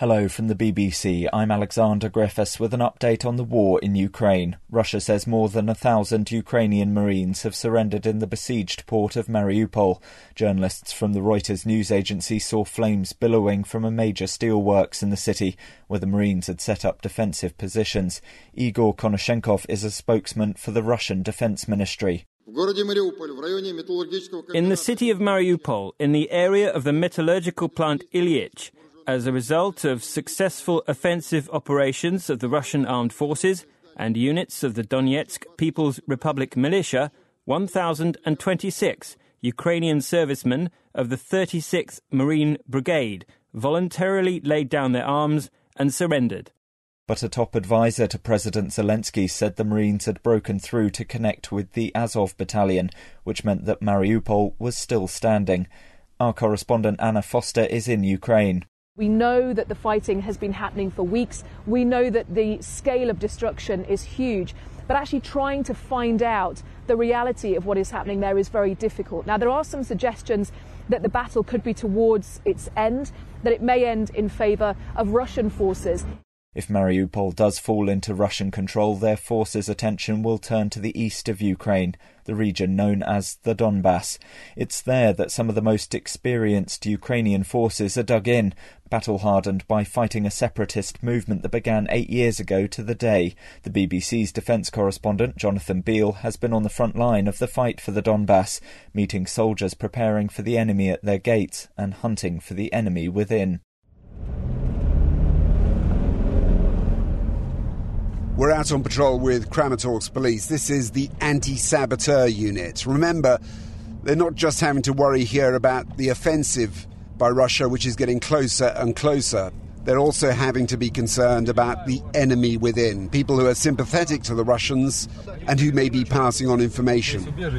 Hello from the BBC, I'm Alexander Griffiths with an update on the war in Ukraine. Russia says more than 1,000 Ukrainian Marines have surrendered in the besieged port of Mariupol. Journalists from the Reuters news agency saw flames billowing from a major steelworks in the city, where the Marines had set up defensive positions. Igor Konashenkov is a spokesman for the Russian Defense Ministry. In the city of Mariupol, in the area of the metallurgical plant Ilyich, as a result of successful offensive operations of the Russian armed forces and units of the Donetsk People's Republic militia, 1,026 Ukrainian servicemen of the 36th Marine Brigade voluntarily laid down their arms and surrendered. But a top advisor to President Zelensky said the Marines had broken through to connect with the Azov battalion, which meant that Mariupol was still standing. Our correspondent Anna Foster is in Ukraine. We know that the fighting has been happening for weeks. We know that the scale of destruction is huge. But actually trying to find out the reality of what is happening there is very difficult. Now, there are some suggestions that the battle could be towards its end, that it may end in favour of Russian forces. If Mariupol does fall into Russian control, their forces' attention will turn to the east of Ukraine, the region known as the Donbass. It's there that some of the most experienced Ukrainian forces are dug in, battle-hardened by fighting a separatist movement that began 8 years ago to the day. The BBC's defence correspondent, Jonathan Beale, has been on the front line of the fight for the Donbass, meeting soldiers preparing for the enemy at their gates and hunting for the enemy within. We're out on patrol with Kramatorsk police. This is the anti-saboteur unit. Remember, they're not just having to worry here about the offensive by Russia, which is getting closer and closer. They're also having to be concerned about the enemy within, people who are sympathetic to the Russians and who may be passing on information.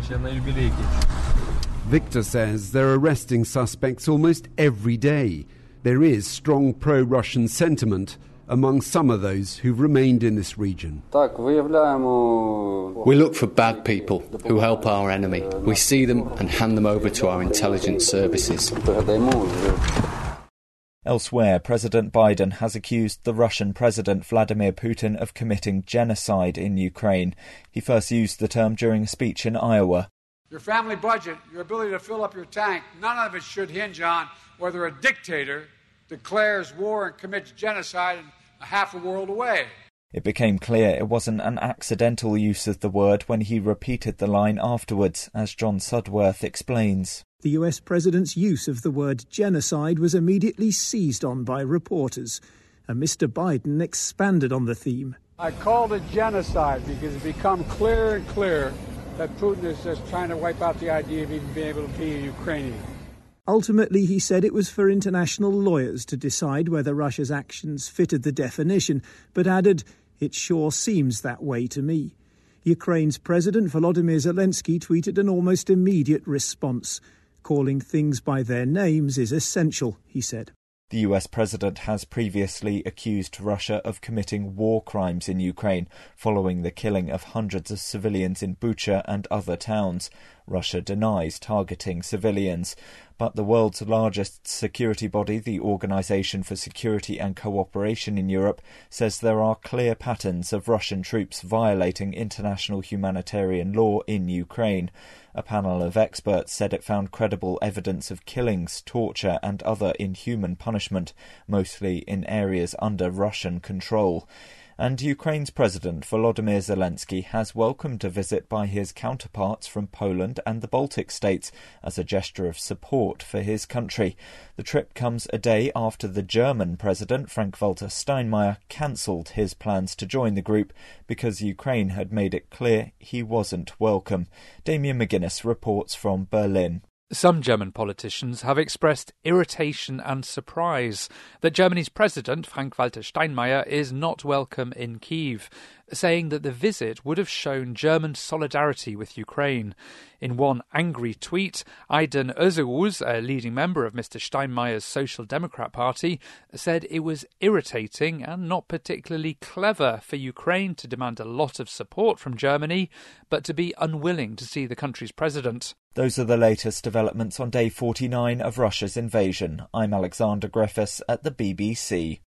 Victor says they're arresting suspects almost every day. There is strong pro-Russian sentiment among some of those who've remained in this region. We look for bad people who help our enemy. We see them and hand them over to our intelligence services. Elsewhere, President Biden has accused the Russian President Vladimir Putin of committing genocide in Ukraine. He first used the term during a speech in Iowa. Your family budget, your ability to fill up your tank, none of it should hinge on whether a dictator declares war and commits genocide half a world away. It became clear it wasn't an accidental use of the word when he repeated the line afterwards, as John Sudworth explains. The US president's use of the word genocide was immediately seized on by reporters, and Mr. Biden expanded on the theme. I called it genocide because it's become clearer and clearer that Putin is just trying to wipe out the idea of even being able to be a Ukrainian. Ultimately, he said it was for international lawyers to decide whether Russia's actions fitted the definition, but added, "It sure seems that way to me." Ukraine's President Volodymyr Zelensky tweeted an almost immediate response. "Calling things by their names is essential," he said. The US president has previously accused Russia of committing war crimes in Ukraine, following the killing of hundreds of civilians in Bucha and other towns. Russia denies targeting civilians. But the world's largest security body, the Organisation for Security and Cooperation in Europe, says there are clear patterns of Russian troops violating international humanitarian law in Ukraine. A panel of experts said it found credible evidence of killings, torture and other inhuman punishment, mostly in areas under Russian control. And Ukraine's President Volodymyr Zelensky has welcomed a visit by his counterparts from Poland and the Baltic states as a gesture of support for his country. The trip comes a day after the German President, Frank-Walter Steinmeier, cancelled his plans to join the group because Ukraine had made it clear he wasn't welcome. Damien McGuinness reports from Berlin. Some German politicians have expressed irritation and surprise that Germany's president, Frank-Walter Steinmeier, is not welcome in Kyiv, saying that the visit would have shown German solidarity with Ukraine. In one angry tweet, Aydin Özeruz, a leading member of Mr. Steinmeier's Social Democrat Party, said it was irritating and not particularly clever for Ukraine to demand a lot of support from Germany, but to be unwilling to see the country's president. Those are the latest developments on day 49 of Russia's invasion. I'm Alexander Griffiths at the BBC.